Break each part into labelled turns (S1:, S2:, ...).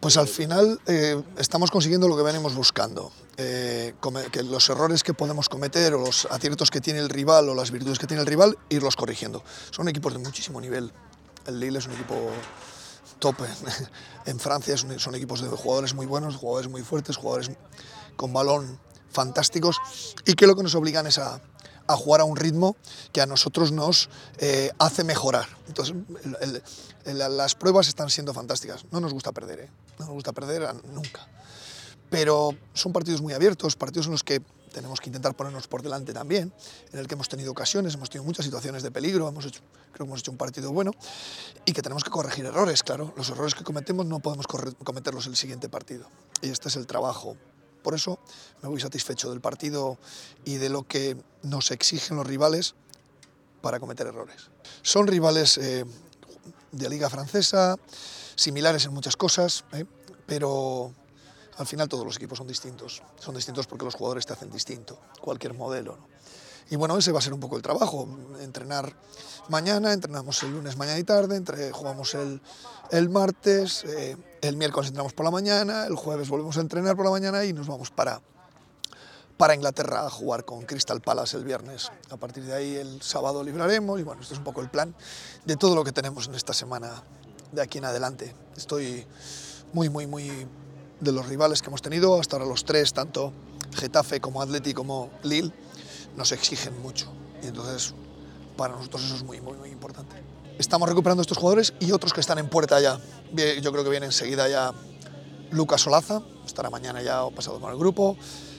S1: Pues al final estamos consiguiendo lo que venimos buscando, que los errores que podemos cometer o los aciertos que tiene el rival o las virtudes que tiene el rival, irlos corrigiendo. Son equipos de muchísimo nivel. El Lille es un equipo top en Francia, son equipos de jugadores muy buenos, jugadores muy fuertes, jugadores con balón fantásticos y que lo que nos obligan es a jugar a un ritmo que a nosotros nos hace mejorar. Entonces, las pruebas están siendo fantásticas. No nos gusta perder, no nos gusta perder nunca. Pero son partidos muy abiertos, partidos en los que tenemos que intentar ponernos por delante también, en el que hemos tenido ocasiones, hemos tenido muchas situaciones de peligro, creo que hemos hecho un partido bueno y que tenemos que corregir errores, claro. Los errores que cometemos no podemos cometerlos en el siguiente partido. Y este es el trabajo. Por eso me voy satisfecho del partido y de lo que nos exigen los rivales para cometer errores. Son rivales de Liga Francesa, similares en muchas cosas, pero al final todos los equipos son distintos porque los jugadores te hacen distinto, cualquier modelo, ¿no? Y bueno, ese va a ser un poco el trabajo, entrenar mañana, entrenamos el lunes mañana y tarde, jugamos el martes, el miércoles entrenamos por la mañana, el jueves volvemos a entrenar por la mañana y nos vamos para Inglaterra a jugar con Crystal Palace el viernes. A partir de ahí el sábado libraremos y bueno, este es un poco el plan de todo lo que tenemos en esta semana de aquí en adelante. Estoy muy de los rivales que hemos tenido, hasta ahora los tres, tanto Getafe como Atleti como Lille, nos exigen mucho y entonces para nosotros eso es muy importante. Estamos recuperando estos jugadores y otros que están en puerta ya. Yo creo que viene enseguida ya Lucas Olaza, estará mañana ya o pasado con el grupo.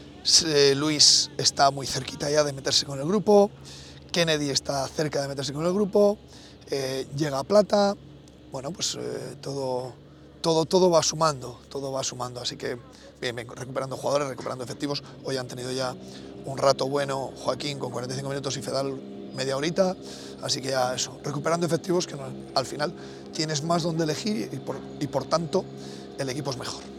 S1: Luis está muy cerquita ya de meterse con el grupo. Kennedy está cerca de meterse con el grupo. Llega Plata. Bueno, pues todo va sumando, así que bien, recuperando jugadores, recuperando efectivos. Hoy han tenido ya un rato bueno Joaquín con 45 minutos y Fedal media horita, así que ya eso, recuperando efectivos que al final tienes más donde elegir y por tanto el equipo es mejor.